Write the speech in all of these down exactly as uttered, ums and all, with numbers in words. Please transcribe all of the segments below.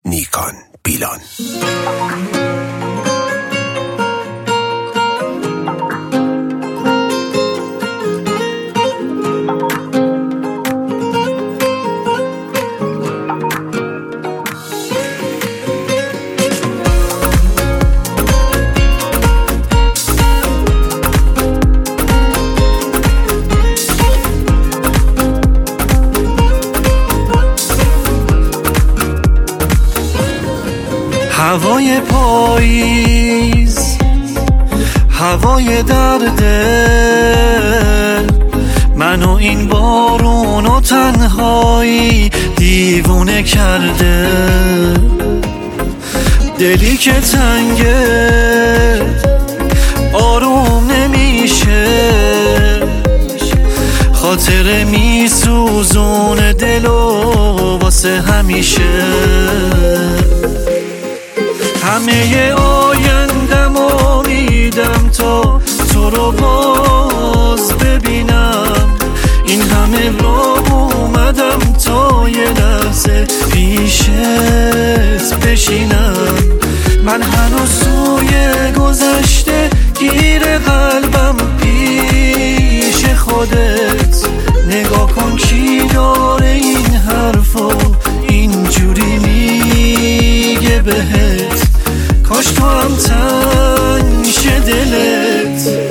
نیکان بیلان. هوای پاییز، هوای درد، منو این بارون و تنهایی دیوونه کرده. دلی که تنگه آروم نمیشه، خاطر میسوزون دلو واسه همیشه. همه آیندم و میدم تا تو رو باز ببینم. این همه راه اومدم تا یه لحظه پیشت بشینم. من هنوز سوی گذشته گیر قلبم پیش خودت. نگاه کن کی داره این حرفو اینجوری میگه بهت. کاش تو هم تنگ شه دلت.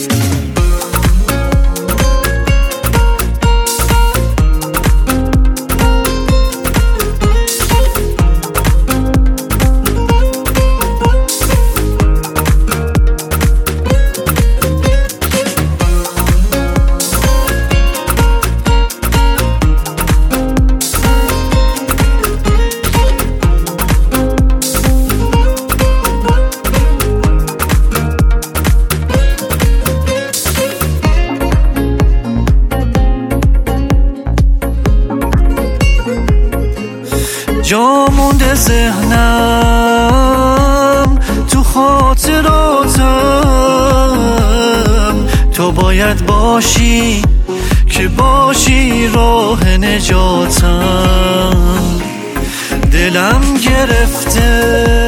جا مونده ذهنم تو خاطراتم. تو باید باشی که باشی راه نجاتم. دلم گرفته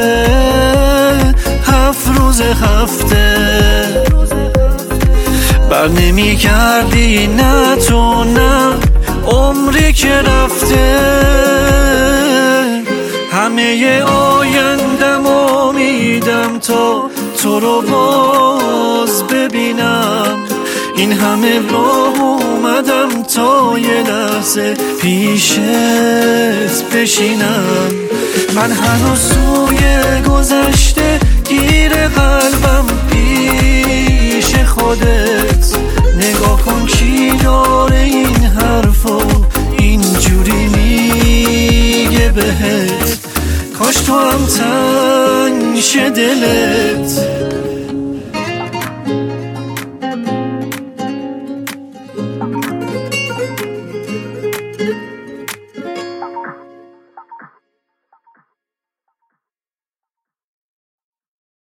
هفت روز هفته، بر نمی کردی نه تو نه عمری که رفته. همه آیندم و میدم تا تو رو باز ببینم. این همه راه اومدم تا یه لحظه پیشت بشینم. من هنوز سوی گذشته گیر قلبم پیش خودت. نگاه کن کی داره این حرفو اینجوری میگه بهت. کاش تو هم تنگ شه دلت.